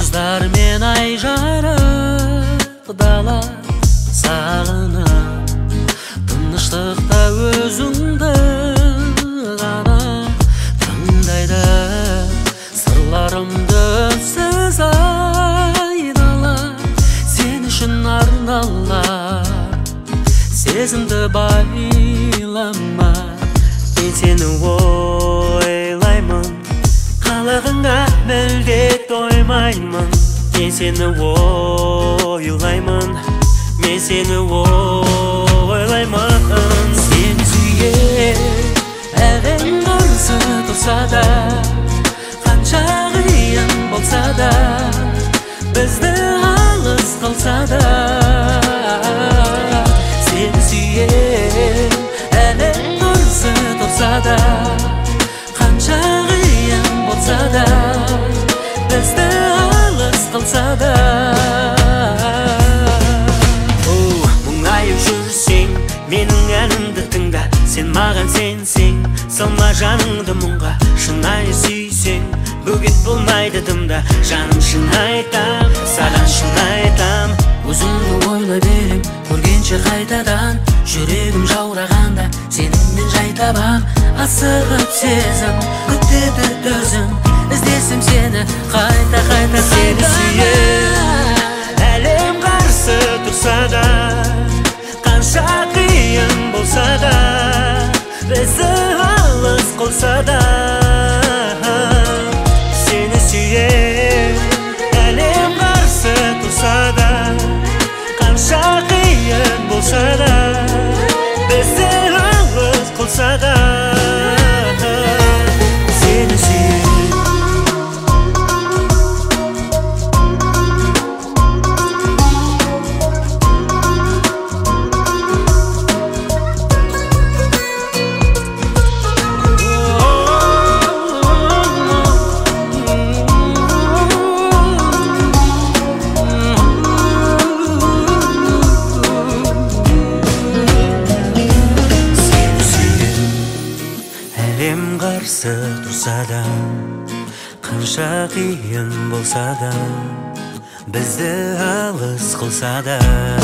Жұлдыздармен ай жарық дала сағынып, тыныштықта өзіңді ғана тыңдайды. Сырларымды сіз айналар, сен үшін арналар. Сезімді байлама, мен сені ойлаймын, қалағыңа мүлде тоймаймын. Мен сені ойлаймын, мен сені ойлаймын. Сені сүйер әлем қарсы тұрса да, қанша қиын болса да, бізді алыс қылса да. Сені сүйер әлем қарсы тұрса да, қанша қиын болса да, бізді алыс қылса да. Мұңайып жүрсең, менің әнімді тыңда. Сен маған сенсең, салма жаныңды мұңға. Шынайы сүйсең, бөгет болмайды дымда. Жаным шын айтам, саған шын айтам. Өзіңді ойлай берем, көргенше қайтадан. Жүрегім жаурағанда, сеніммен жай табам. Асығып сезім, күтеді төзім, іздесем сені қайта-қайта. Сені сүйер әлем қарсы тұрса да, қанша қиын болса да, бізді алыс қылса да. Сені сүйер әлем қарсы тұрса да, қанша қиын болса да, бізді алыс қылса да. Сені сүйер. Әлем қарсы тұрса да, қанша қиын болса да, бізді алыс қылса да.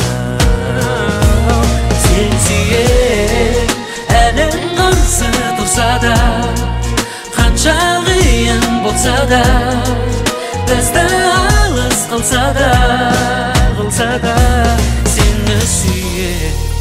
Сен сүйер әлем қарсы тұрса да, қанша қиын болса да, бізді алыс қылса да. Сені сүйер